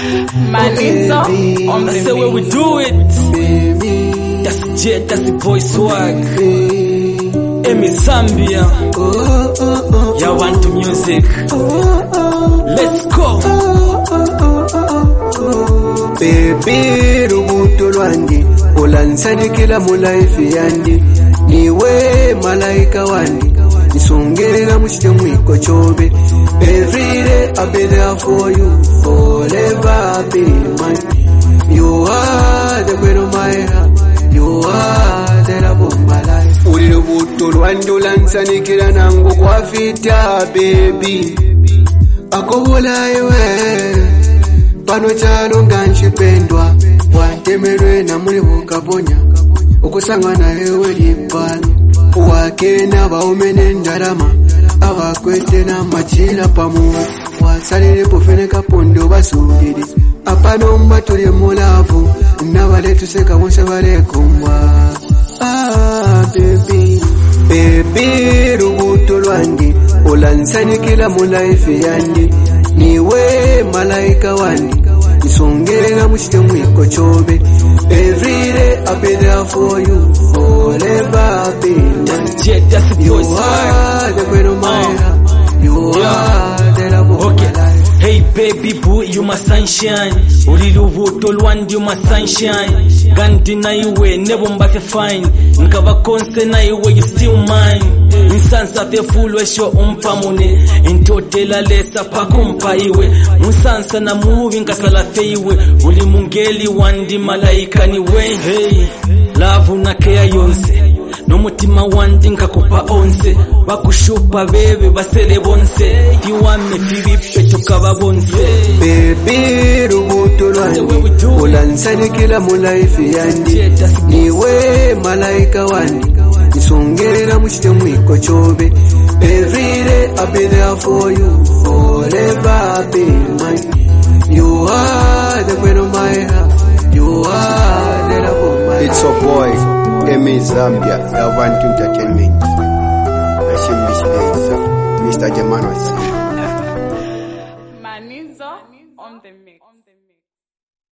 Manizo on the That's the way we do it. That's Jet, that's the boy swag. Emi Zambia. Ya want to music. Let's go. Baby, rubuto lwandi olansanikila mu life yandi niwe malaika wandi nisongerera mu kitemu ikochobe. Every day I'll be there for you, forever I'll be mine. You are the queen of my heart, you are the love of my life. Uli rubuto lwandi olansanikila nangu kwa fita baby, akobola iwe pano chalo nganchipendwa watemerwe na muli bukaponya okusangwa nawe lipano wakena baumene ndalama abakwete na machira pamu wasalire pofene kapondo basubiri apano mbatuli mulavu nabale tuseka wonse balekumwa. Baby rubuto lwandi olansanikila mu life yandi niwe malaika wandi nisongerera mu kitemu ikochobe. Every day I'll be there for you, forever I'll be mine. That's Jet, that's the boy You swag. are the queen of my heart, you are the love of my life. Hey baby boo, you my sunshine. Uli lubuto lwandi, you my sunshine. Gandi na iwe, never mbake fine. Nkaba konse na iwe, you still mine. Insansa te full show umpamune. Intotela lesa pakumpa iwe. Unsansa na moving kasala feiwe. Uli mungeli wandi malaika niwe. Hey, love na care yonse. Nomutima wandi nkakupa onse. Bakushupa bebe basele bonse. Tiwame filipe tukaba bonse. Baby rubuto lwandi olansanikila mu life yandi niwe malaika wandi nisongerera mu kitemu ikochobe. Every day I'll be there for you, forever I'll be mine. You are the queen of my heart, you are the love of my life. It's a boy, Emi Zambia, Avant Entertainment. Mr. Gemanos. Manizo on the mix.